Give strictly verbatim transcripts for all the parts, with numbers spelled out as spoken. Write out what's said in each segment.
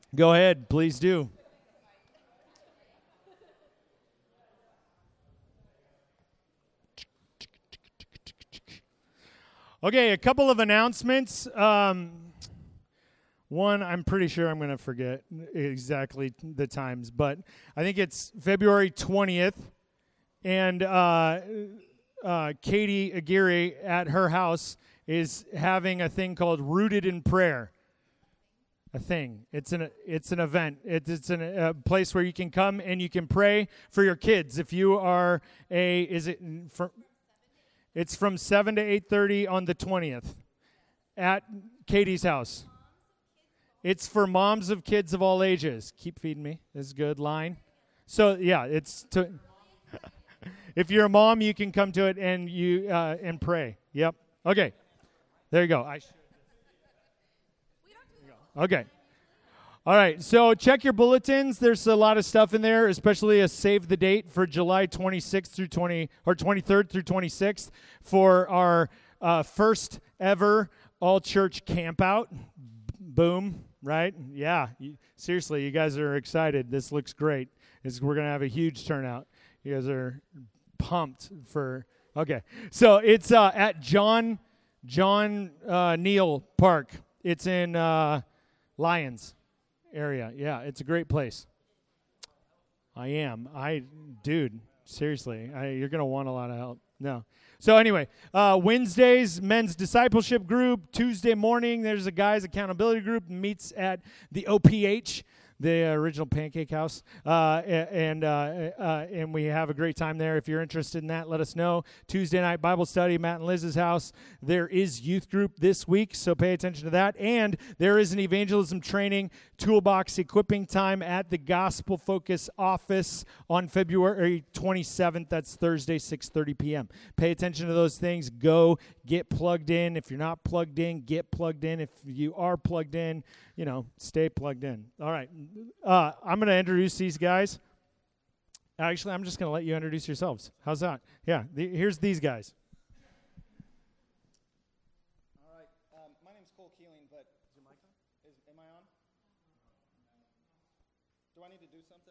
Go ahead, please do. Okay, a couple of announcements. Um, one, I'm pretty sure I'm going to forget exactly the times, but I think it's February twentieth, and uh, uh, Katie Aguirre at her house is having a thing called Rooted in Prayer. A thing. It's an it's an event. It, it's an, a place where you can come and you can pray for your kids. If you are a, is it for? It's from seven to eight thirty on the twentieth at Katie's house. It's for moms of kids of all ages. Keep feeding me. This is a good line. So, yeah, it's to if you're a mom, you can come to it and you uh, and pray. Yep. Okay. There you go. I should. Okay. All right, so check your bulletins. There's a lot of stuff in there, especially a save the date for July twenty-sixth through twenty or twenty-third through twenty-sixth for our uh, first ever all church camp out. Boom, right? Yeah, you, seriously, you guys are excited. This looks great. It's, we're gonna have a huge turnout. You guys are pumped for. Okay, so it's uh, at John John uh, Neal Park. It's in uh, Lyons area. Yeah, it's a great place. I am. I, dude, seriously, I, you're going to want a lot of help. No. So anyway, uh, Wednesdays, men's discipleship group. Tuesday morning, there's a guys' accountability group meets at the O P H, the original Pancake House, uh, and uh, uh, and we have a great time there. If you're interested in that, let us know. Tuesday night Bible study, Matt and Liz's house. There is youth group this week, so pay attention to that. And there is an evangelism training toolbox equipping time at the Gospel Focus office on February twenty-seventh. That's Thursday, six thirty p.m. Pay attention to those things. Go get plugged in. If you're not plugged in, get plugged in. If you are plugged in, you know, stay plugged in. All right. Uh, I'm going to introduce these guys. Actually, I'm just going to let you introduce yourselves. How's that? Yeah, the, here's these guys. All right. Um, my name's Cole Keeling, but is your mic on? Is, am I on? Do I need to do something?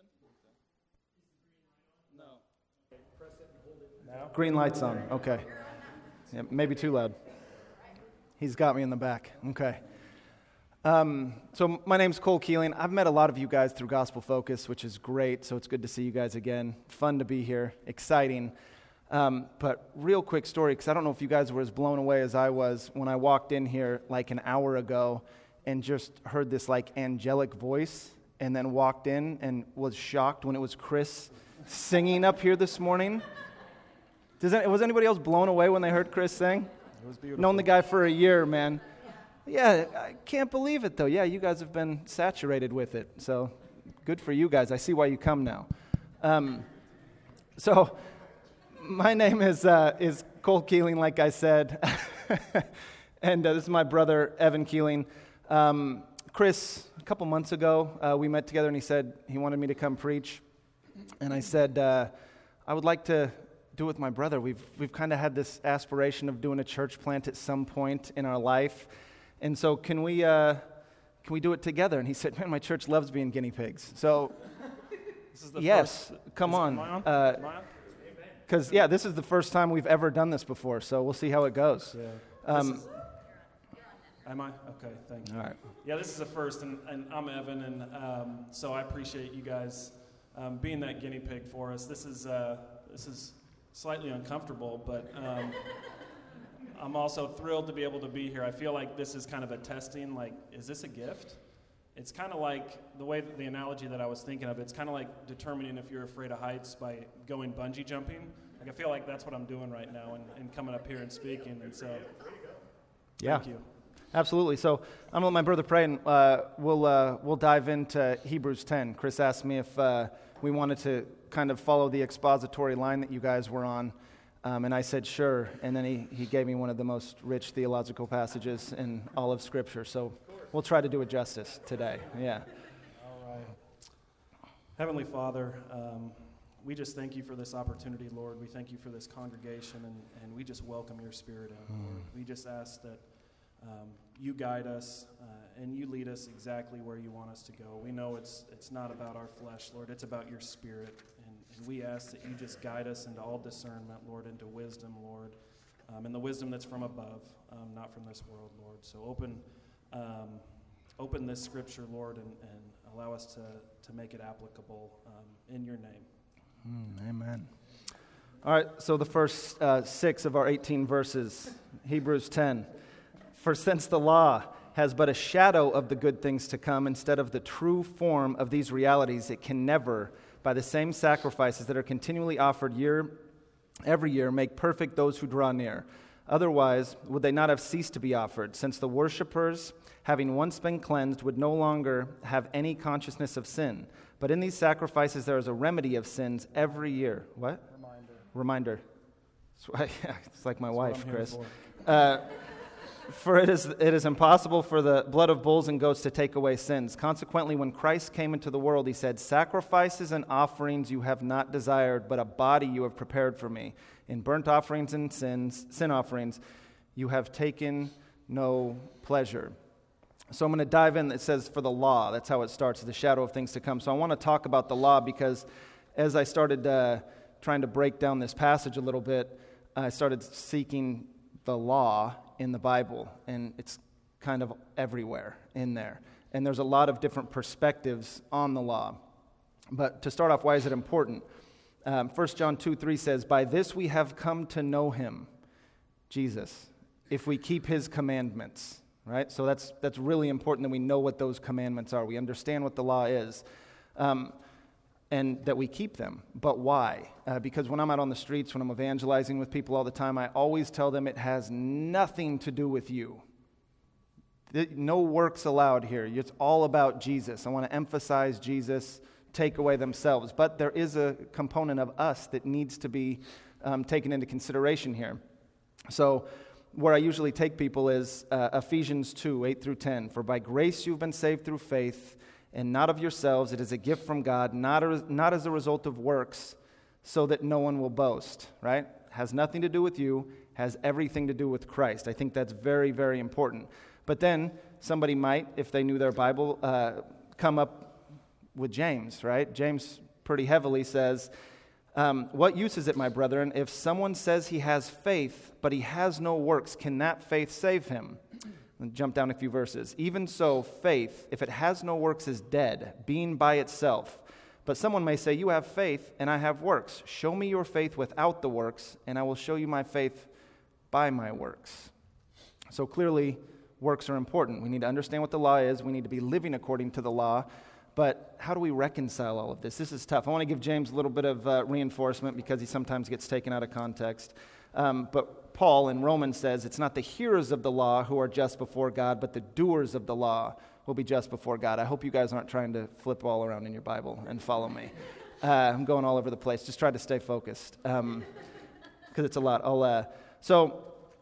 No. Press it and hold it. Now? Green light's on. Okay. Yeah, maybe too loud. He's got me in the back. Okay. Um, so my name's Cole Keeling. I've met a lot of you guys through Gospel Focus, which is great. So it's good to see you guys again. Fun to be here. Exciting. Um, but real quick story, because I don't know if you guys were as blown away as I was when I walked in here like an hour ago and just heard this like angelic voice and then walked in and was shocked when it was Chris singing up here this morning. Does that, was anybody else blown away when they heard Chris sing? It was beautiful. Known the guy for a year, man. Yeah, I can't believe it, though. Yeah, you guys have been saturated with it, so good for you guys. I see why you come now. Um, so my name is uh, is Cole Keeling, like I said, and uh, this is my brother, Evan Keeling. Um, Chris, a couple months ago, uh, we met together, and he said he wanted me to come preach, and I said, uh, I would like to do it with my brother. We've, we've kind of had this aspiration of doing a church plant at some point in our life. And so can we uh, can we do it together? And he said, man, my church loves being guinea pigs. So This is the yes, first. come is, on. Am I on? Uh, Am I on? Because, yeah, this is the first time we've ever done this before, so we'll see how it goes. Yeah. Um, This is- Am I? Okay, thank you. all right. Yeah, this is a first, and, and I'm Evan, and um, so I appreciate you guys um, being that guinea pig for us. This is uh, this is slightly uncomfortable, but um, I'm also thrilled to be able to be here. I feel like this is kind of a testing, like, is this a gift? It's kind of like the way that the analogy that I was thinking of, it's kind of like determining if you're afraid of heights by going bungee jumping. Like, I feel like that's what I'm doing right now and, and coming up here and speaking, and so Yeah. thank you. Absolutely. So I'm going to let my brother pray, and uh, we'll uh, we'll dive into Hebrews ten. Chris asked me if uh, we wanted to kind of follow the expository line that you guys were on, um, and I said sure. And then he, he gave me one of the most rich theological passages in all of Scripture. So we'll try to do it justice today. Yeah. All right. Heavenly Father, um, we just thank you for this opportunity, Lord. We thank you for this congregation, and, and we just welcome your Spirit in, Lord. We just ask that Um, you guide us uh, and you lead us exactly where you want us to go. We know it's it's not about our flesh, Lord. It's about your Spirit. And, and we ask that you just guide us into all discernment, Lord, into wisdom, Lord, um, and the wisdom that's from above, um, not from this world, Lord. So open um, open this scripture, Lord, and, and allow us to, to make it applicable um, in your name. Mm, amen. All right, so the first uh, six of our eighteen verses, Hebrews ten. For since the law has but a shadow of the good things to come instead of the true form of these realities, it can never, by the same sacrifices that are continually offered year every year, make perfect those who draw near. Otherwise, would they not have ceased to be offered, since the worshipers, having once been cleansed, would no longer have any consciousness of sin. But in these sacrifices there is a remedy of sins every year. What? Reminder. Reminder. It's like my That's wife, what I'm here Chris. for. Uh, for it is it is impossible for the blood of bulls and goats to take away sins. Consequently, when Christ came into the world, he said, "Sacrifices and offerings you have not desired, but a body you have prepared for me. In burnt offerings and sins, sin offerings, you have taken no pleasure." So I'm going to dive in. It says, for the law. That's how it starts, the shadow of things to come. So I want to talk about the law because as I started uh, trying to break down this passage a little bit, I started seeking the law in the Bible, and it's kind of everywhere in there. And there's a lot of different perspectives on the law. But to start off, why is it important? Um, First John two three says, "By this we have come to know him," Jesus, "if we keep his commandments." Right? So that's that's really important that we know what those commandments are. We understand what the law is, um, and that we keep them. But why? Uh, because when I'm out on the streets, when I'm evangelizing with people all the time, I always tell them it has nothing to do with you. No works allowed here. It's all about Jesus. I want to emphasize Jesus, take away themselves. But there is a component of us that needs to be um, taken into consideration here. So where I usually take people is uh, Ephesians two, eight through ten. "For by grace you've been saved through faith, and not of yourselves. It is a gift from God, not, a, not as a result of works, so that no one will boast." Right? Has nothing to do with you, has everything to do with Christ. I think that's very, very important. But then somebody might, if they knew their Bible, uh, come up with James, right? James pretty heavily says, Um, "What use is it, my brethren, if someone says he has faith, but he has no works? Can that faith save him?" And jump down a few verses. "Even so, faith, if it has no works, is dead, being by itself. But someone may say, 'You have faith, and I have works. Show me your faith without the works, and I will show you my faith by my works.'" So clearly, works are important. We need to understand what the law is. We need to be living according to the law. But how do we reconcile all of this? This is tough. I want to give James a little bit of uh, reinforcement because he sometimes gets taken out of context. Um, but Paul in Romans says, "It's not the hearers of the law who are just before God, but the doers of the law will be just before God." I hope you guys aren't trying to flip all around in your Bible and follow me. Uh, I'm going all over the place. Just try to stay focused because um, it's a lot. I'll, uh, so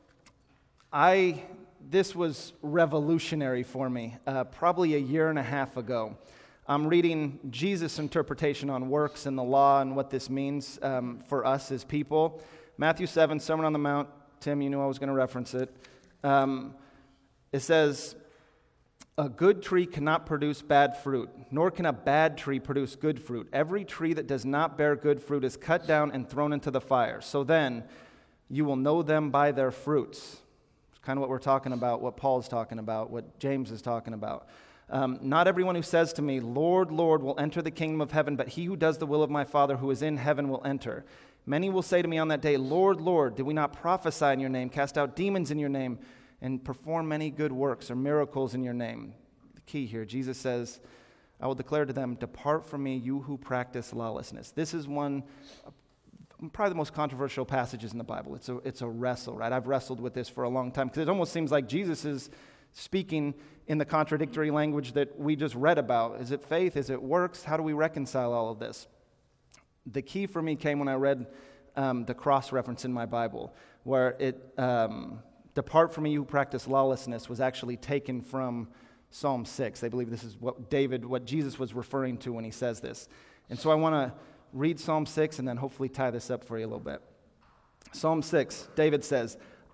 I this was revolutionary for me uh, probably a year and a half ago. I'm reading Jesus' interpretation on works and the law and what this means um, for us as people. Matthew seven, Sermon on the Mount. Tim, you knew I was going to reference it. Um, it says, "A good tree cannot produce bad fruit, nor can a bad tree produce good fruit. Every tree that does not bear good fruit is cut down and thrown into the fire. So then you will know them by their fruits." It's kind of what we're talking about, what Paul's talking about, what James is talking about. Um, "Not everyone who says to me, 'Lord, Lord,' will enter the kingdom of heaven, but he who does the will of my Father who is in heaven will enter. Many will say to me on that day, 'Lord, Lord, did we not prophesy in your name, cast out demons in your name, and perform many good works or miracles in your name?'" The key here, Jesus says, "I will declare to them, 'Depart from me, you who practice lawlessness.'" This is one, probably the most controversial passages in the Bible. It's a, it's a wrestle, right? I've wrestled with this for a long time because it almost seems like Jesus is speaking in the contradictory language that we just read about. Is it faith? Is it works? How do we reconcile all of this? The key for me came when I read um, the cross reference in my Bible, where it, um, "Depart from me, you who practice lawlessness," was actually taken from Psalm six. They believe this is what David, what Jesus was referring to when he says this. And so I want to read Psalm six and then hopefully tie this up for you a little bit. Psalm six, David says,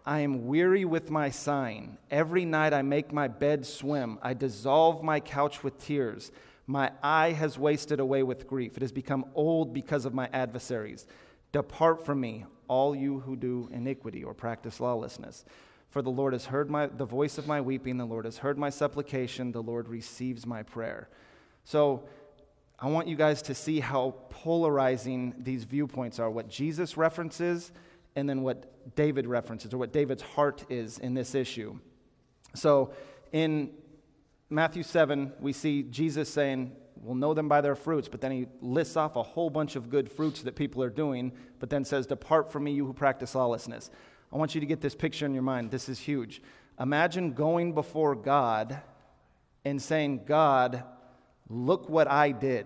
I am weary with my sighing. Every night I make my bed swim. I dissolve my couch with tears. My eye has wasted away with grief. It has become old because of my adversaries. Depart from me, all you who do iniquity or practice lawlessness. For the Lord has heard my, the voice of my weeping. The Lord has heard my supplication. The Lord receives my prayer. So I want you guys to see how polarizing these viewpoints are, what Jesus references and then what David references, or what David's heart is in this issue. So in Matthew seven, we see Jesus saying, we'll know them by their fruits, but then he lists off a whole bunch of good fruits that people are doing, but then says, depart from me, you who practice lawlessness. I want you to get this picture in your mind. This is huge. Imagine going before God and saying, God, look what I did.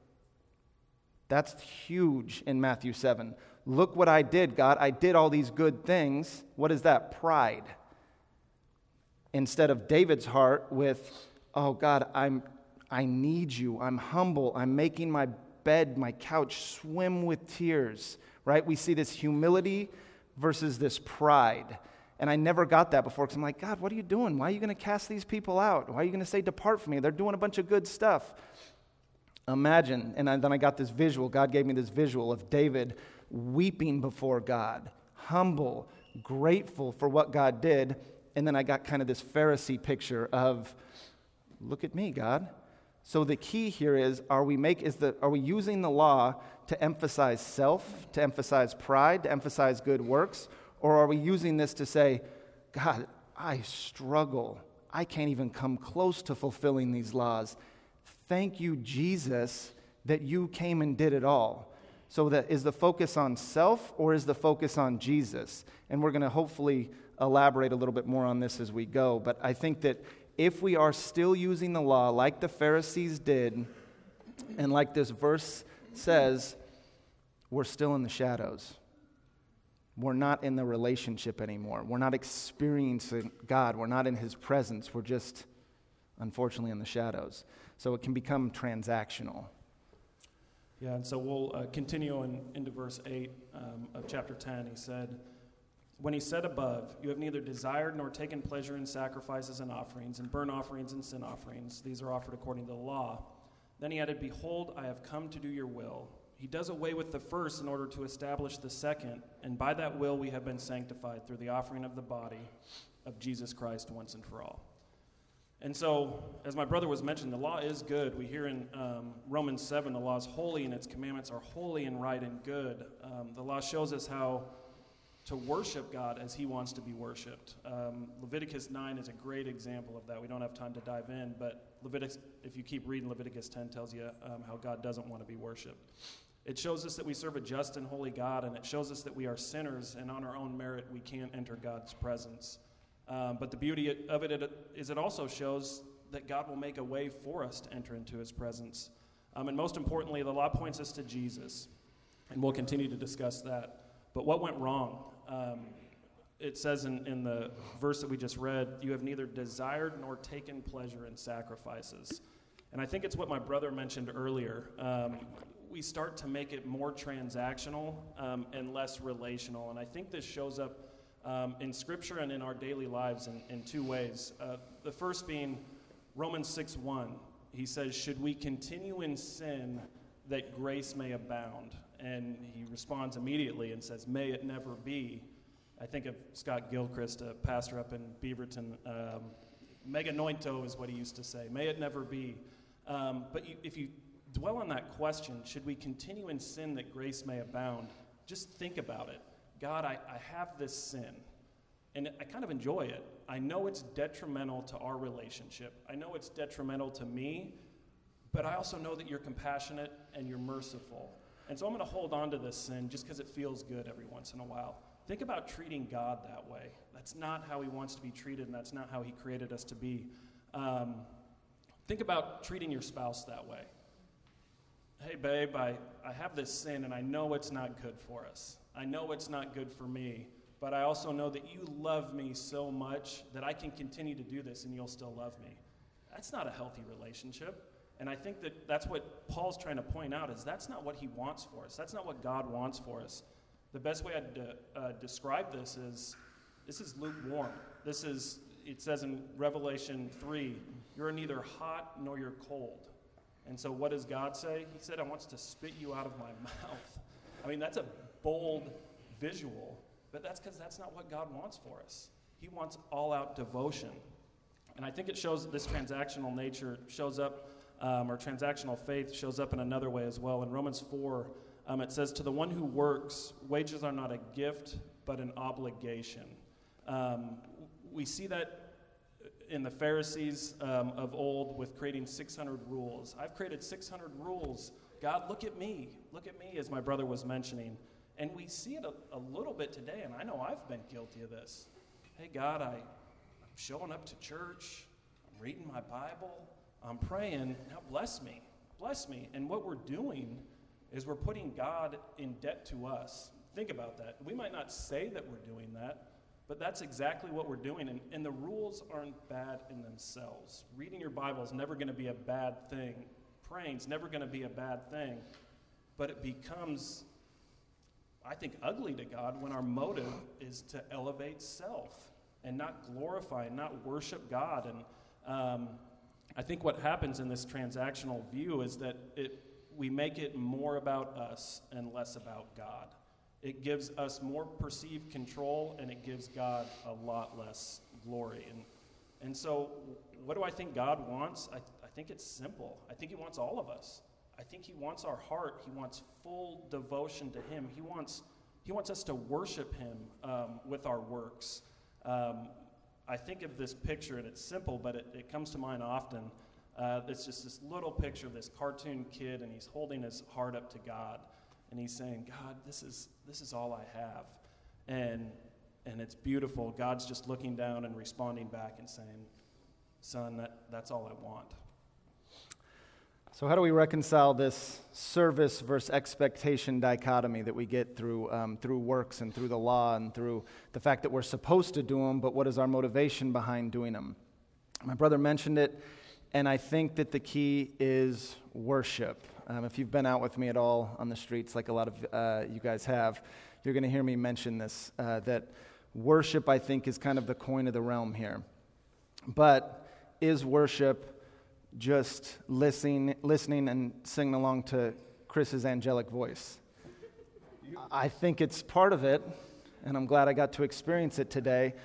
That's huge in Matthew seven. Look what I did, God. I did all these good things. What is that? Pride. Instead of David's heart with, oh, God, I'm, I need you. I'm humble. I'm making my bed, my couch swim with tears, right? We see this humility versus this pride. And I never got that before because I'm like, God, what are you doing? Why are you going to cast these people out? Why are you going to say, depart from me? They're doing a bunch of good stuff. Imagine, and then I got this visual. God gave me this visual of David weeping before God, humble, grateful for what God did. And then I got kind of this Pharisee picture of, look at me, God. So the key here is, are we make is the are we using the law to emphasize self, to emphasize pride, to emphasize good works, or are we using this to say, God, I struggle. I can't even come close to fulfilling these laws. Thank you, Jesus, that you came and did it all. So that is the focus on self or is the focus on Jesus? And we're going to hopefully elaborate a little bit more on this as we go. But I think that if we are still using the law like the Pharisees did, and like this verse says, we're still in the shadows. We're not in the relationship anymore. We're not experiencing God. We're not in His presence. We're just, unfortunately, in the shadows. So it can become transactional. Yeah, and so we'll uh, continue in, into verse eight um, of chapter ten. He said, when he said above, you have neither desired nor taken pleasure in sacrifices and offerings, and burnt offerings and sin offerings. These are offered according to the law. Then he added, behold, I have come to do your will. He does away with the first in order to establish the second, and by that will we have been sanctified through the offering of the body of Jesus Christ once and for all. And so, as my brother was mentioning, the law is good. We hear in um, Romans seven, the law is holy and its commandments are holy and right and good. Um, the law shows us how to worship God as He wants to be worshipped. Um, Leviticus nine is a great example of that. We don't have time to dive in, but Leviticus, if you keep reading, Leviticus ten tells you um, how God doesn't want to be worshipped. It shows us that we serve a just and holy God, and it shows us that we are sinners, and on our own merit we can't enter God's presence. Um, but the beauty of it is it also shows that God will make a way for us to enter into His presence. Um, and most importantly, the law points us to Jesus, and we'll continue to discuss that. But what went wrong? Um, it says in, in the verse that we just read, you have neither desired nor taken pleasure in sacrifices. And I think it's what my brother mentioned earlier. Um, we start to make it more transactional um, and less relational. And I think this shows up um, in Scripture and in our daily lives in, in two ways. Uh, the first being Romans six one. He says, should we continue in sin that grace may abound? And he responds immediately and says, may it never be. I think of Scott Gilchrist, a pastor up in Beaverton. Um, Mega noito is what he used to say. May it never be. Um, but you, if you dwell on that question, should we continue in sin that grace may abound? Just think about it. God, I, I have this sin, and I kind of enjoy it. I know it's detrimental to our relationship. I know it's detrimental to me, but I also know that you're compassionate and you're merciful. And so I'm going to hold on to this sin just because it feels good every once in a while. Think about treating God that way. That's not how He wants to be treated, and that's not how He created us to be. Um, think about treating your spouse that way. Hey, babe, I, I have this sin, and I know it's not good for us. I know it's not good for me, but I also know that you love me so much that I can continue to do this, and you'll still love me. That's not a healthy relationship. And I think that that's what Paul's trying to point out, is that's not what he wants for us. That's not what God wants for us. The best way I'd de- uh, describe this is this is lukewarm. This is, it says in Revelation three, you're neither hot nor you're cold. And so what does God say? He said, I want to spit you out of my mouth. I mean, that's a bold visual, but that's because that's not what God wants for us. He wants all-out devotion. And I think it shows this transactional nature shows up, um, or transactional faith shows up in another way as well. In Romans four, um, it says, to the one who works, wages are not a gift, but an obligation. Um, we see that in the Pharisees um, of old with creating six hundred rules. I've created six hundred rules. God, look at me. Look at me, as my brother was mentioning. And we see it a, a little bit today, and I know I've been guilty of this. Hey, God, I, I'm showing up to church. I'm reading my Bible. I'm praying. Now bless me. Bless me. And what we're doing is we're putting God in debt to us. Think about that. We might not say that we're doing that, but that's exactly what we're doing. And, and the rules aren't bad in themselves. Reading your Bible is never going to be a bad thing. Praying is never going to be a bad thing. But it becomes, I think, ugly to God when our motive is to elevate self and not glorify and not worship God. And um, I think what happens in this transactional view is that it we make it more about us and less about God. It gives us more perceived control, and it gives God a lot less glory. And and so what do I think God wants? I, I think it's simple. I think he wants all of us. I think he wants our heart. He wants full devotion to him. He wants he wants us to worship him um, with our works. Um, I think of this picture, and it's simple, but it, it comes to mind often. Uh, it's just this little picture of this cartoon kid, and he's holding his heart up to God. And he's saying, God, this is this is all I have. And and it's beautiful. God's just looking down and responding back and saying, son, that, that's all I want. So how do we reconcile this service versus expectation dichotomy that we get through um, through works and through the law and through the fact that we're supposed to do them, but what is our motivation behind doing them? My brother mentioned it, and I think that the key is worship. Um, if you've been out with me at all on the streets, like a lot of uh, you guys have, you're going to hear me mention this, uh, that worship, I think, is kind of the coin of the realm here. But is worship just listening, listening and singing along to Chris's angelic voice? I think it's part of it, and I'm glad I got to experience it today,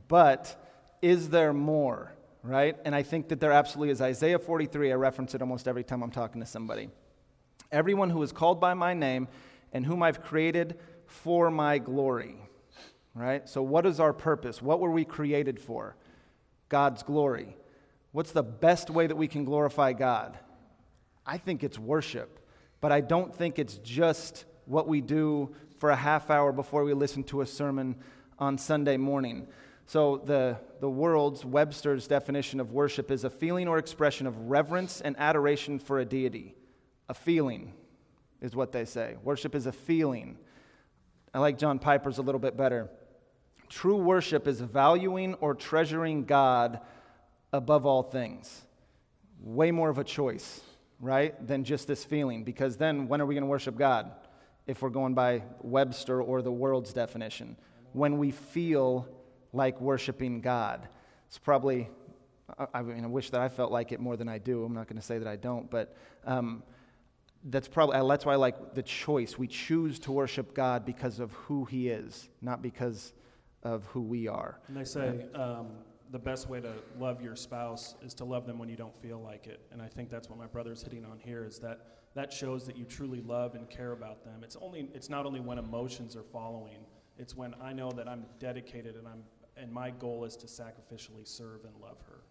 but is there more, right? And I think that there absolutely is. Isaiah forty-three, I reference it almost every time I'm talking to somebody. Everyone who is called by my name and whom I've created for my glory, right? So what is our purpose? What were we created for? God's glory. What's the best way that we can glorify God? I think it's worship, but I don't think it's just what we do for a half hour before we listen to a sermon on Sunday morning. So the, the world's, Webster's definition of worship is a feeling or expression of reverence and adoration for a deity. A feeling is what they say. Worship is a feeling. I like John Piper's a little bit better. True worship is valuing or treasuring God above all things. Way more of a choice, right, than just this feeling. Because then when are we going to worship God? If we're going by Webster or the world's definition. When we feel like worshiping God. It's probably, I mean, I wish that I felt like it more than I do. I'm not going to say that I don't, but um, that's probably, that's why I like the choice. We choose to worship God because of who he is, not because of who we are. And they say um, the best way to love your spouse is to love them when you don't feel like it. And I think that's what my brother's hitting on here, is that that shows that you truly love and care about them. It's only, it's not only when emotions are following, it's when I know that I'm dedicated and I'm and my goal is to sacrificially serve and love her.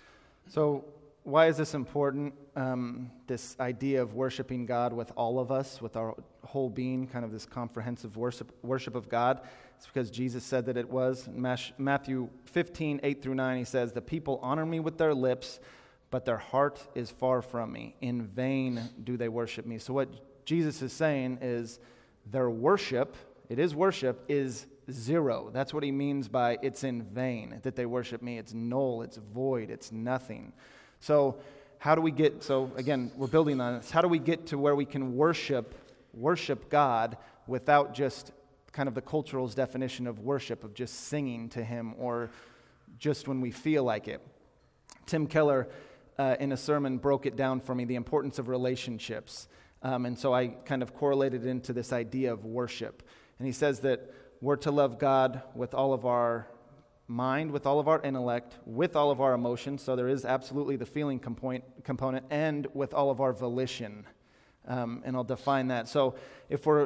So why is this important? Um, this idea of worshiping God with all of us, with our whole being, kind of this comprehensive worship worship of God. It's because Jesus said that it was. In Matthew fifteen, eight through nine, he says, the people honor me with their lips, but their heart is far from me. In vain do they worship me. So what Jesus is saying is their worship, it is worship, is zero. That's what he means by it's in vain that they worship me. It's null, it's void, it's nothing. So how do we get, so again, we're building on this. How do we get to where we can worship, worship God without just kind of the cultural's definition of worship, of just singing to him or just when we feel like it. Tim Keller, uh, in a sermon, broke it down for me, the importance of relationships. Um, and so I kind of correlated it into this idea of worship. And he says that we're to love God with all of our mind, with all of our intellect, with all of our emotions. So there is absolutely the feeling component, component and with all of our volition. Um, and I'll define that. So if we're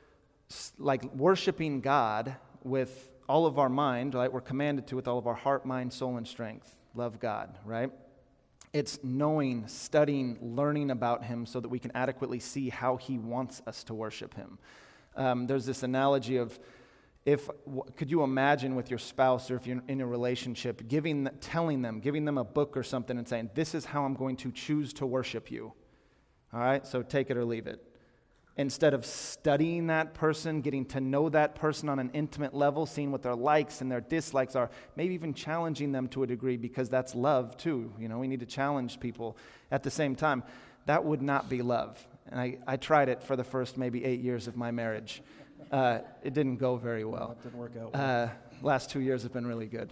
like worshiping God with all of our mind, right? We're commanded to with all of our heart, mind, soul, and strength. Love God, right? It's knowing, studying, learning about him so that we can adequately see how he wants us to worship him. Um, there's this analogy of if, w- could you imagine with your spouse or if you're in a relationship, giving, telling them, giving them a book or something and saying, this is how I'm going to choose to worship you. All right, so take it or leave it. Instead of studying that person, getting to know that person on an intimate level, seeing what their likes and their dislikes are, maybe even challenging them to a degree because that's love too. You know, we need to challenge people at the same time. That would not be love. And I, I tried it for the first maybe eight years of my marriage. Uh, it didn't go very well. It didn't work out well. Uh, last two years have been really good.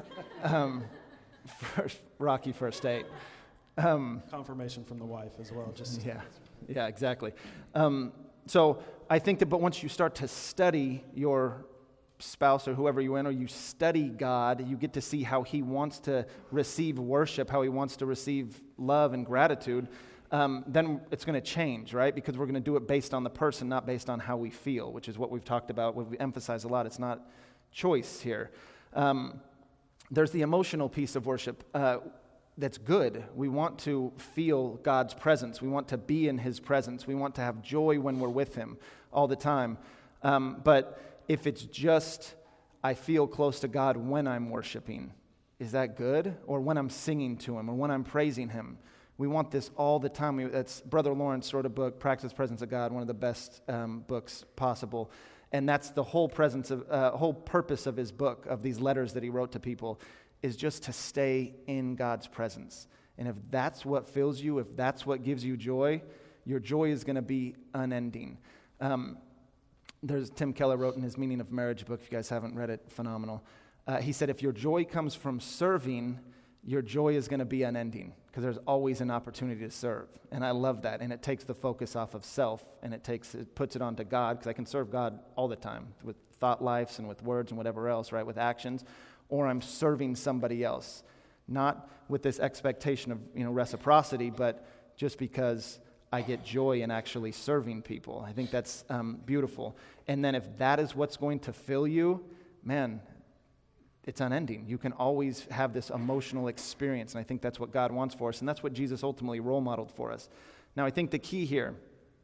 Um, first, rocky first date. Um, Confirmation from the wife as well. Just yeah. Yeah, exactly. Um, so I think that, but once you start to study your spouse or whoever you're in, or you study God, you get to see how he wants to receive worship, how he wants to receive love and gratitude, um, then it's going to change, right? Because we're going to do it based on the person, not based on how we feel, which is what we've talked about, what we emphasize a lot. It's not choice here. Um, there's the emotional piece of worship. Uh, That's good. We want to feel God's presence. We want to be in his presence. We want to have joy when we're with him all the time. Um, but if it's just, I feel close to God when I'm worshiping, is that good? Or when I'm singing to him, or when I'm praising him? We want this all the time. We, that's Brother Lawrence wrote a book, Practice Presence of God, one of the best um, books possible. And that's the whole presence of, uh, whole purpose of his book, of these letters that he wrote to people, is just to stay in God's presence. And if that's what fills you, if that's what gives you joy, your joy is going to be unending. Um, there's Tim Keller wrote in his Meaning of Marriage book, if you guys haven't read it, phenomenal. Uh, he said, if your joy comes from serving, your joy is going to be unending because there's always an opportunity to serve. And I love that. And it takes the focus off of self and it takes it puts it onto God, because I can serve God all the time with thought lives and with words and whatever else, right, with actions. Or I'm serving somebody else, not with this expectation of, you know, reciprocity, but just because I get joy in actually serving people. I think that's um, beautiful. And then if that is what's going to fill you, man, it's unending. You can always have this emotional experience, and I think that's what God wants for us, and that's what Jesus ultimately role modeled for us. Now, I think the key here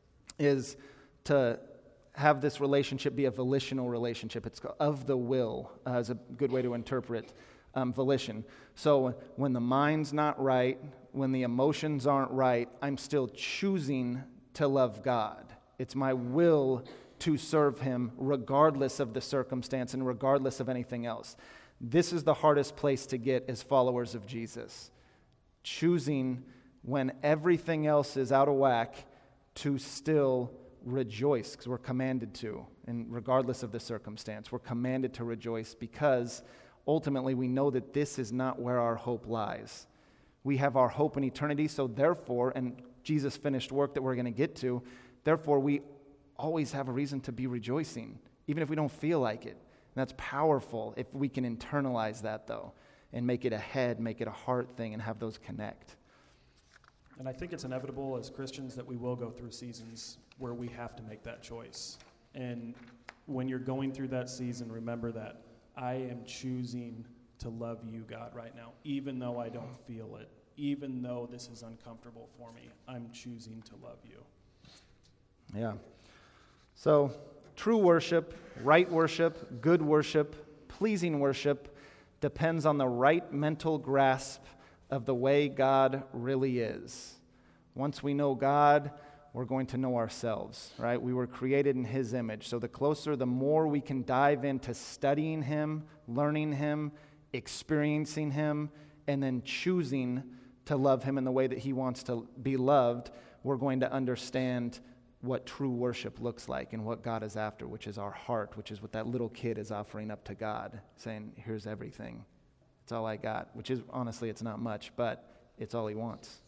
is to have this relationship be a volitional relationship. It's of the will, uh, is a good way to interpret um, volition. So when the mind's not right, when the emotions aren't right, I'm still choosing to love God. It's my will to serve him regardless of the circumstance and regardless of anything else. This is the hardest place to get as followers of Jesus. Choosing when everything else is out of whack to still rejoice, because we're commanded to, and regardless of the circumstance, we're commanded to rejoice because ultimately we know that this is not where our hope lies. We have our hope in eternity, so therefore, and Jesus' finished work that we're going to get to, therefore we always have a reason to be rejoicing, even if we don't feel like it. And that's powerful if we can internalize that, though, and make it a head, make it a heart thing, and have those connect. And I think it's inevitable as Christians that we will go through seasons where we have to make that choice. And when you're going through that season, remember that I am choosing to love you, God, right now, even though I don't feel it, even though this is uncomfortable for me. I'm choosing to love you. Yeah. So, true worship, right worship, good worship, pleasing worship depends on the right mental grasp of the way God really is. Once we know God, we're going to know ourselves, right? We were created in his image. So the closer, the more we can dive into studying him, learning him, experiencing him, and then choosing to love him in the way that he wants to be loved, we're going to understand what true worship looks like and what God is after, which is our heart, which is what that little kid is offering up to God, saying, here's everything. It's all I got, which is, honestly, it's not much, but it's all he wants.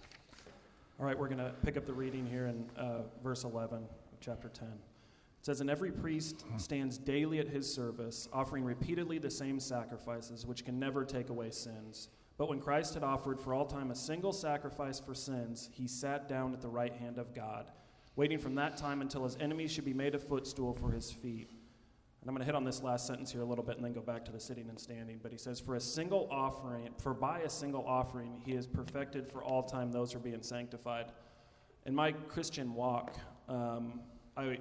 All right, we're going to pick up the reading here in uh, verse eleven of chapter ten. It says, "And every priest stands daily at his service, offering repeatedly the same sacrifices, which can never take away sins. But when Christ had offered for all time a single sacrifice for sins, he sat down at the right hand of God, waiting from that time until his enemies should be made a footstool for his feet." And I'm going to hit on this last sentence here a little bit and then go back to the sitting and standing. But he says, "For a single offering, for by a single offering, he has perfected for all time those who are being sanctified." In my Christian walk, um, I,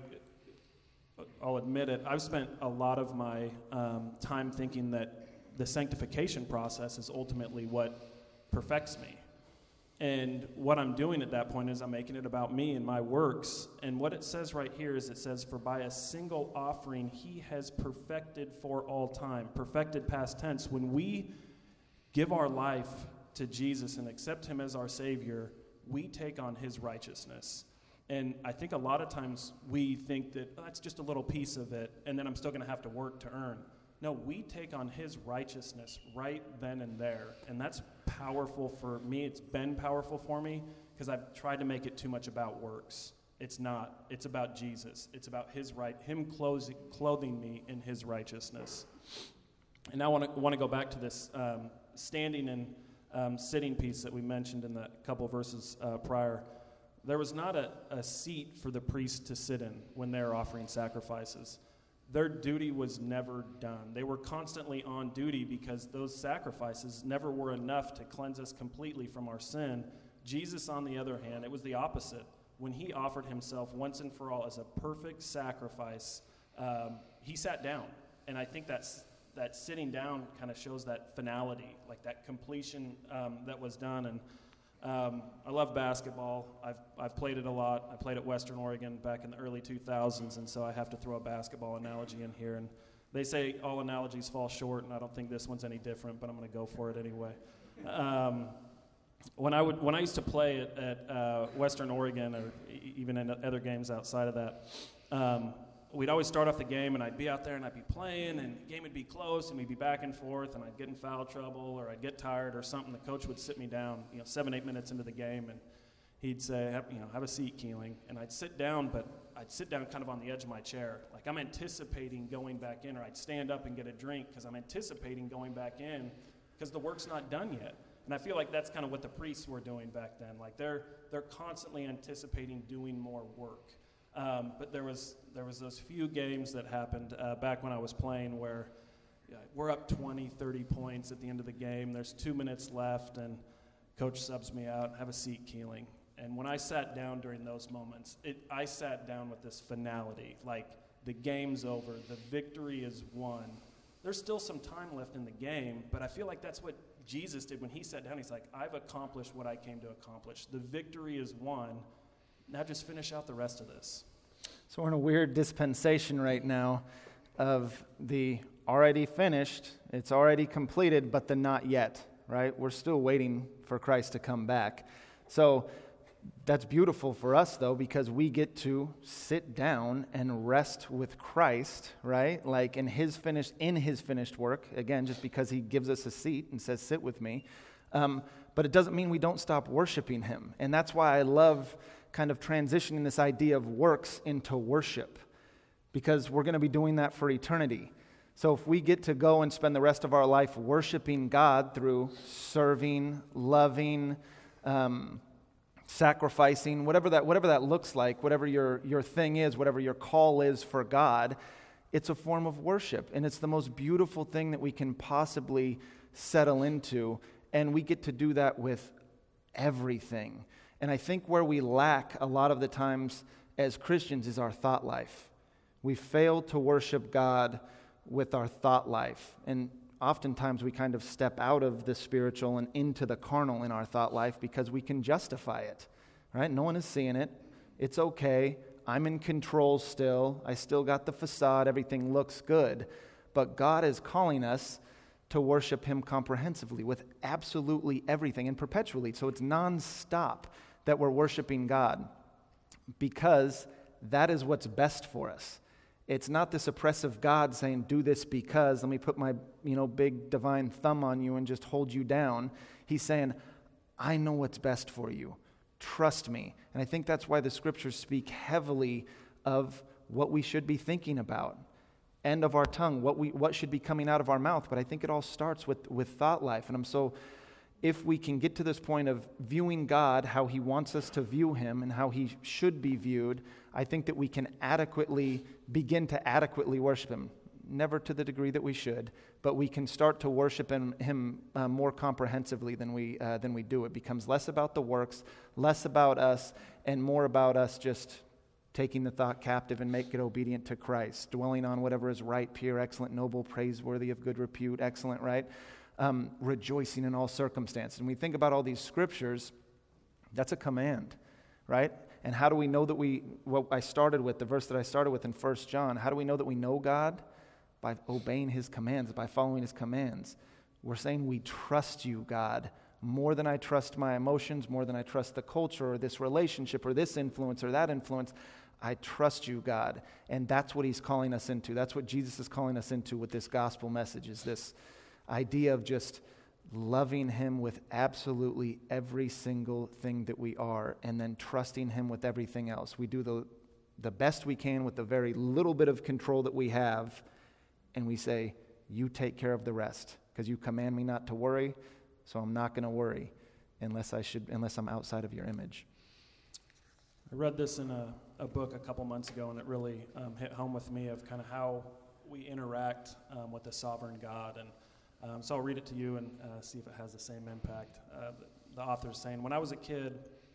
I'll admit it, I've spent a lot of my um, time thinking that the sanctification process is ultimately what perfects me. And what I'm doing at that point is I'm making it about me and my works. And what it says right here is it says, "For by a single offering he has perfected for all time." Perfected past tense. When we give our life to Jesus and accept him as our Savior, we take on his righteousness. And I think a lot of times we think that, oh, that's just a little piece of it, and then I'm still going to have to work to earn. No, we take on his righteousness right then and there. And that's powerful for me. It's been powerful for me because I've tried to make it too much about works. It's not. It's about Jesus. It's about his right, him clothing, clothing me in his righteousness. And now I want to want to go back to this um, standing and um, sitting piece that we mentioned in the couple of verses uh, prior. There was not a, a seat for the priest to sit in when they're offering sacrifices. Their duty was never done. They were constantly on duty because those sacrifices never were enough to cleanse us completely from our sin. Jesus, on the other hand, it was the opposite. When he offered himself once and for all as a perfect sacrifice, um, he sat down. And I think that's, that sitting down kind of shows that finality, like that completion um, that was done. And Um, I love basketball. I've I've played it a lot. I played at Western Oregon back in the early two thousands, and so I have to throw a basketball analogy in here. And they say all analogies fall short, and I don't think this one's any different, but I'm going to go for it anyway. Um, when I would when I used to play at, at uh, Western Oregon, or e- even in other games outside of that, um, we'd always start off the game, and I'd be out there, and I'd be playing, and the game would be close, and we'd be back and forth, and I'd get in foul trouble, or I'd get tired or something. The coach would sit me down, you know, seven, eight minutes into the game, and he'd say, have, you know, have a seat, Keeling. And I'd sit down, but I'd sit down kind of on the edge of my chair. Like I'm anticipating going back in, or I'd stand up and get a drink because I'm anticipating going back in because the work's not done yet. And I feel like that's kind of what the priests were doing back then. Like they're they're constantly anticipating doing more work. Um, but there was there was those few games that happened uh, back when I was playing where yeah, we're up twenty, thirty points at the end of the game. There's two minutes left, and coach subs me out. Have a seat, Keeling. And when I sat down during those moments, it, I sat down with this finality, like the game's over, the victory is won. There's still some time left in the game, but I feel like that's what Jesus did when he sat down. He's like, I've accomplished what I came to accomplish. The victory is won. Now just finish out the rest of this. So we're in a weird dispensation right now of the already finished, it's already completed, but the not yet, right? We're still waiting for Christ to come back. So that's beautiful for us, though, because we get to sit down and rest with Christ, right? Like in his finished, in his finished work, again, just because he gives us a seat and says, sit with me. Um, but it doesn't mean we don't stop worshiping him. And that's why I love kind of transitioning this idea of works into worship, because we're going to be doing that for eternity. So if we get to go and spend the rest of our life worshiping God through serving, loving, um, sacrificing, whatever that whatever that looks like, whatever your, your thing is, whatever your call is for God, it's a form of worship. And it's the most beautiful thing that we can possibly settle into. And we get to do that with everything. And I think where we lack a lot of the times as Christians is our thought life. We fail to worship God with our thought life. And oftentimes we kind of step out of the spiritual and into the carnal in our thought life because we can justify it, right? No one is seeing it. It's okay. I'm in control still. I still got the facade. Everything looks good. But God is calling us to worship him comprehensively with absolutely everything and perpetually. So it's nonstop that we're worshiping God. because that is what's best for us. It's not this oppressive God saying, do this because, let me put my, you know, big divine thumb on you and just hold you down. He's saying, I know what's best for you. Trust me. And I think that's why the scriptures speak heavily of what we should be thinking about, and of our tongue, what we what should be coming out of our mouth. But I think it all starts with, with thought life. And I'm so, if we can get to this point of viewing God how he wants us to view him and how he should be viewed, I think that we can adequately begin to adequately worship him. Never to the degree that we should, but we can start to worship him, him uh, more comprehensively than we uh, than we do. It becomes less about the works, less about us, and more about us just taking the thought captive and make it obedient to Christ, dwelling on whatever is right, pure, excellent, noble, praiseworthy, of good repute, excellent, right? Um, rejoicing in all circumstances. And we think about all these scriptures, that's a command, right? And how do we know that we, what I started with, the verse that I started with in First John, how do we know that we know God? By obeying his commands, by following his commands. We're saying we trust you, God, more than I trust my emotions, more than I trust the culture or this relationship or this influence or that influence. I trust you, God. And that's what he's calling us into. That's what Jesus is calling us into with this gospel message, is this idea of just loving him with absolutely every single thing that we are, and then trusting him with everything else. We do the, the best we can with the very little bit of control that we have, and we say, you take care of the rest, because you command me not to worry, so I'm not going to worry unless I should, unless I'm outside of your image. I read this in a, a book a couple months ago, and it really um, hit home with me of kind of how we interact um, with the sovereign God. And um, so I'll read it to you and uh, see if it has the same impact. Uh, the, the author is saying, when I was a kid,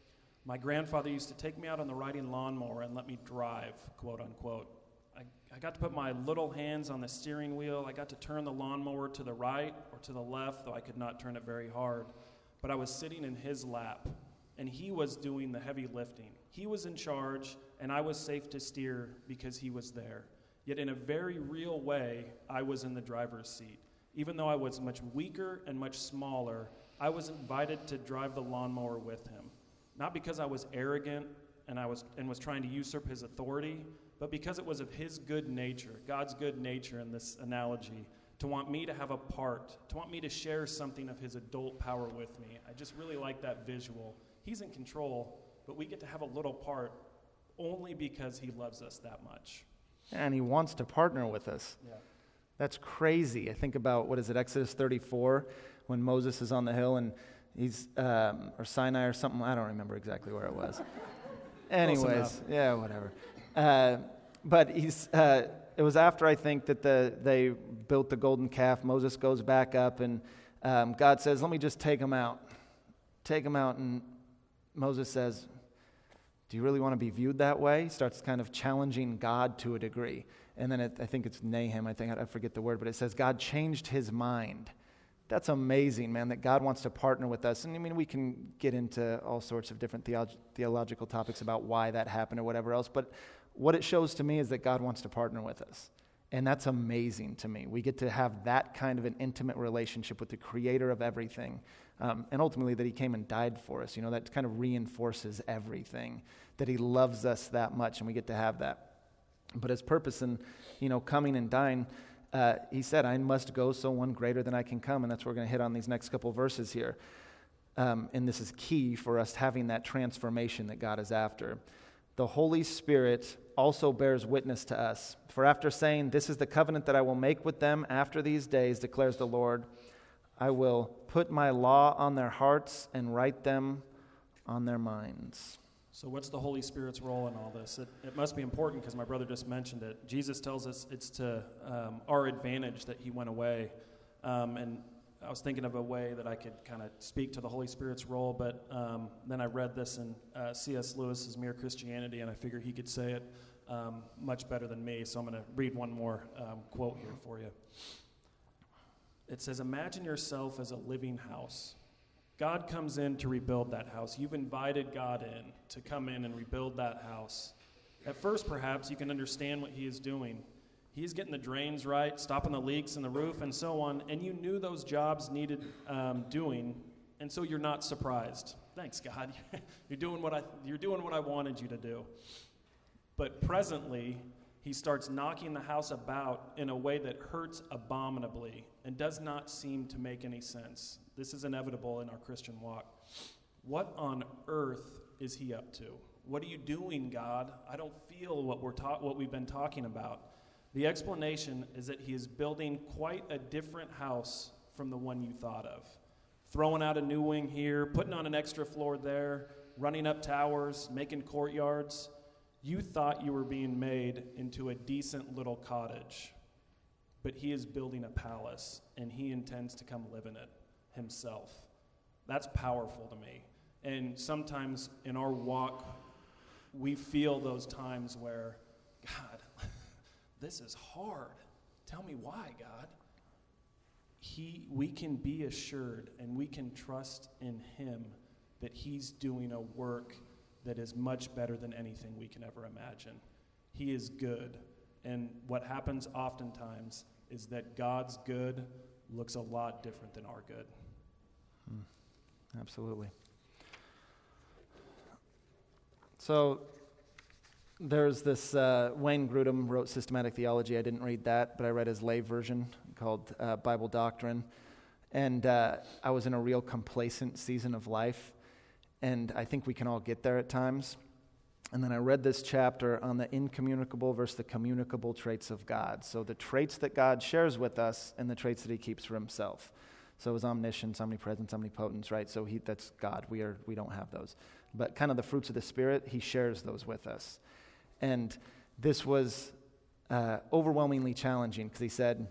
my grandfather used to take me out on the riding lawnmower and let me drive, quote unquote. I, I got to put my little hands on the steering wheel. I got to turn the lawnmower to the right or to the left, though I could not turn it very hard. But I was sitting in his lap, and he was doing the heavy lifting. He was in charge, and I was safe to steer because he was there. Yet in a very real way, I was in the driver's seat. Even though I was much weaker and much smaller, I was invited to drive the lawnmower with him. Not because I was arrogant and I was and was trying to usurp his authority, but because it was of his good nature, God's good nature in this analogy, to want me to have a part, to want me to share something of his adult power with me. I just really like that visual. He's in control, but we get to have a little part only because he loves us that much. And he wants to partner with us. Yeah. That's crazy. I think about, what is it, Exodus thirty-four, when Moses is on the hill and he's, um, or Sinai or something, I don't remember exactly where it was. Anyways, yeah, whatever. Uh, but he's, uh, it was after, I think, that the they built the golden calf. Moses goes back up, and um, God says, let me just take him out. Take him out, and Moses says, do you really want to be viewed that way? He starts kind of challenging God to a degree. And then it, I think it's Nahum, I think, I forget the word, but it says God changed his mind. That's amazing, man, that God wants to partner with us. And I mean, we can get into all sorts of different theolog- theological topics about why that happened or whatever else, but what it shows to me is that God wants to partner with us. And that's amazing to me. We get to have that kind of an intimate relationship with the creator of everything. Um, and ultimately that he came and died for us. You know, that kind of reinforces everything, that he loves us that much, and we get to have that. But his purpose in, you know, coming and dying, uh, he said, I must go so one greater than I can come. And that's what we're going to hit on these next couple verses here. Um, and this is key for us having that transformation that God is after. The Holy Spirit also bears witness to us. For after saying, this is the covenant that I will make with them after these days, declares the Lord, I will put my law on their hearts and write them on their minds. So what's the Holy Spirit's role in all this? It, it must be important because my brother just mentioned it. Jesus tells us it's to um, our advantage that he went away. Um, and I was thinking of a way that I could kind of speak to the Holy Spirit's role, but um, then I read this in uh, C S Lewis's Mere Christianity, and I figured he could say it um, much better than me. So I'm going to read one more um, quote here for you. It says, imagine yourself as a living house. God comes in to rebuild that house. You've invited God in to come in and rebuild that house. At first, perhaps, you can understand what he is doing. He's getting the drains right, stopping the leaks in the roof, and so on, and you knew those jobs needed um, doing, and so you're not surprised. thanks, God. You're doing what I, you're doing what I wanted you to do. But presently, he starts knocking the house about in a way that hurts abominably and does not seem to make any sense. This is inevitable in our Christian walk. What on earth is he up to? What are you doing, God? I don't feel what we're ta- what we've been talking about. The explanation is that he is building quite a different house from the one you thought of. Throwing out a new wing here, putting on an extra floor there, running up towers, making courtyards. You thought you were being made into a decent little cottage, but he is building a palace, and he intends to come live in it himself. That's powerful to me. And sometimes in our walk, we feel those times where, God, this is hard. Tell me why, God. He, we can be assured and we can trust in him that he's doing a work that is much better than anything we can ever imagine. He is good. And what happens oftentimes is that God's good looks a lot different than our good. Hmm. Absolutely. So there's this, uh, Wayne Grudem wrote Systematic Theology. I didn't read that, but I read his lay version called uh, Bible Doctrine. And uh, I was in a real complacent season of life. And I think we can all get there at times. And then I read this chapter on the incommunicable versus the communicable traits of God. So the traits that God shares with us and the traits that he keeps for himself. So his omniscience, omnipresence, omnipotence, right? So he that's God. We are we don't have those. But kind of the fruits of the Spirit, he shares those with us. And this was uh, overwhelmingly challenging because he said,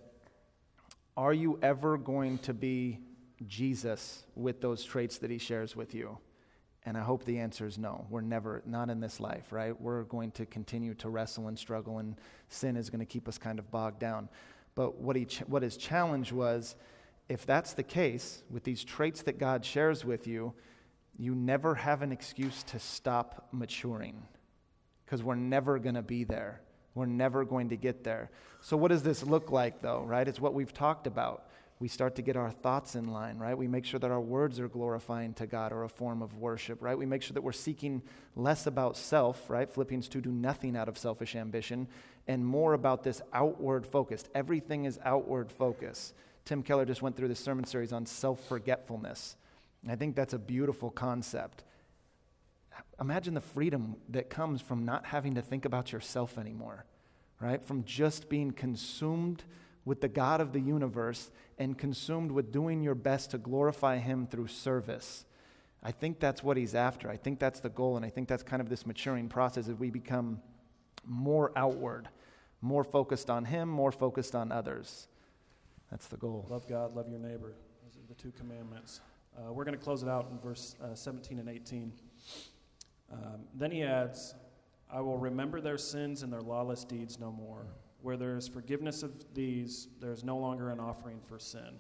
are you ever going to be Jesus with those traits that he shares with you? And I hope the answer is no. We're never, not in this life, right? We're going to continue to wrestle and struggle, and sin is going to keep us kind of bogged down. But what he, ch- what his challenge was, if that's the case, with these traits that God shares with you, you never have an excuse to stop maturing, because we're never going to be there. We're never going to get there. So what does this look like, though, right? It's what we've talked about. We start to get our thoughts in line, right? We make sure that our words are glorifying to God or a form of worship, right? We make sure that we're seeking less about self, right? Philippians two, do nothing out of selfish ambition, and more about this outward focused. Everything is outward focus. Tim Keller just went through this sermon series on self-forgetfulness. And I think that's a beautiful concept. Imagine the freedom that comes from not having to think about yourself anymore, right? From just being consumed with the God of the universe and consumed with doing your best to glorify him through service. I think that's what he's after. I think that's the goal, and I think that's kind of this maturing process as we become more outward, more focused on him, more focused on others. That's the goal. Love God, love your neighbor. Those are the two commandments. Uh, we're going to close it out in verse uh, seventeen and eighteen. Um, then he adds, I will remember their sins and their lawless deeds no more. Where there is forgiveness of these, there is no longer an offering for sin.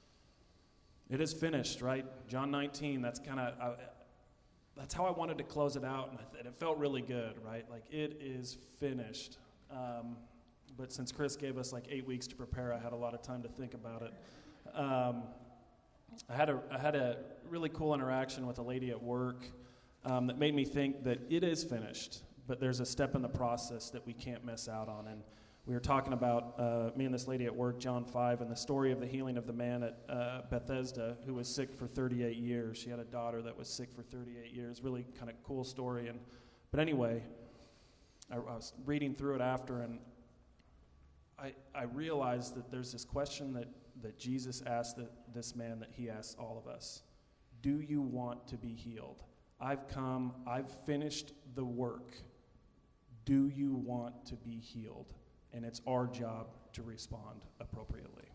It is finished, right? John nineteen, that's kind of, that's how I wanted to close it out, and, I th- and it felt really good, right? Like, it is finished. Um, but since Chris gave us like eight weeks to prepare, I had a lot of time to think about it. Um, I had a I had a really cool interaction with a lady at work um, that made me think that it is finished, but there's a step in the process that we can't miss out on. And we were talking about, uh, me and this lady at work, John five, and the story of the healing of the man at uh, Bethesda who was sick for thirty-eight years. She had a daughter that was sick for thirty-eight years. Really kind of cool story. And But anyway, I, I was reading through it after, and I, I realized that there's this question that, that Jesus asked the, this man that he asks all of us. Do you want to be healed? I've come, I've finished the work. Do you want to be healed? And it's our job to respond appropriately.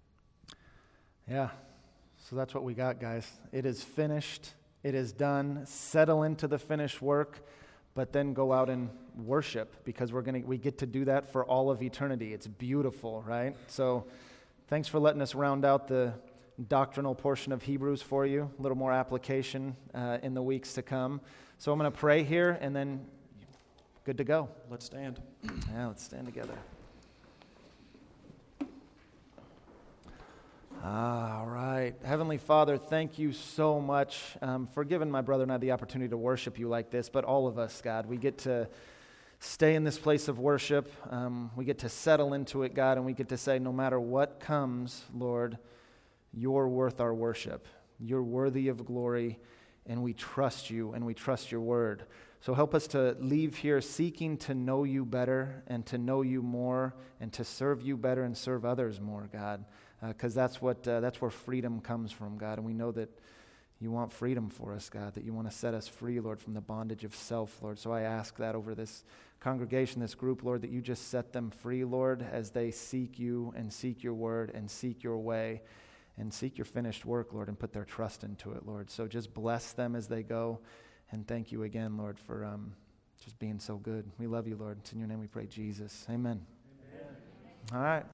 Yeah, so that's what we got, guys. It is finished. It is done. Settle into the finished work, but then go out and worship, because we're gonna we get to do that for all of eternity. It's beautiful, right? So thanks for letting us round out the doctrinal portion of Hebrews for you. A little more application uh, in the weeks to come. So I'm going to pray here, and then good to go. Let's stand. Yeah, let's stand together. All right. Heavenly Father, thank you so much um, for giving my brother and I the opportunity to worship you like this, but all of us, God, we get to stay in this place of worship. Um, we get to settle into it, God, and we get to say, no matter what comes, Lord, you're worth our worship. You're worthy of glory, and we trust you, and we trust your word. So help us to leave here seeking to know you better and to know you more and to serve you better and serve others more, God, because uh, that's what uh, that's where freedom comes from, God, and we know that you want freedom for us, God, that you want to set us free, Lord, from the bondage of self, Lord. So I ask that over this congregation, this group, Lord, that you just set them free, Lord, as they seek you and seek your word and seek your way and seek your finished work, Lord, and put their trust into it, Lord. So just bless them as they go, and thank you again, Lord, for um, just being so good. We love you, Lord. It's in your name we pray, Jesus. Amen. Amen. All right.